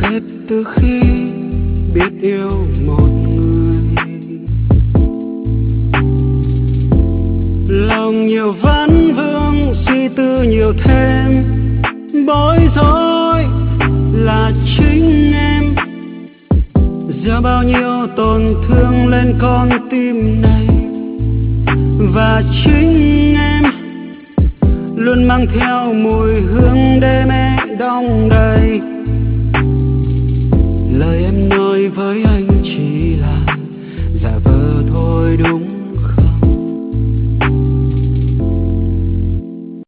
đẹp từ khi biết yêu một người. Lòng nhiều vấn vương, suy tư nhiều thêm, bối rối là chính em gieo bao nhiêu tổn thương lên con tim này. Và chính em luôn mang theo mùi hương đêm mẹ đong đầy. Lời em nói với anh chỉ là giả vờ thôi đúng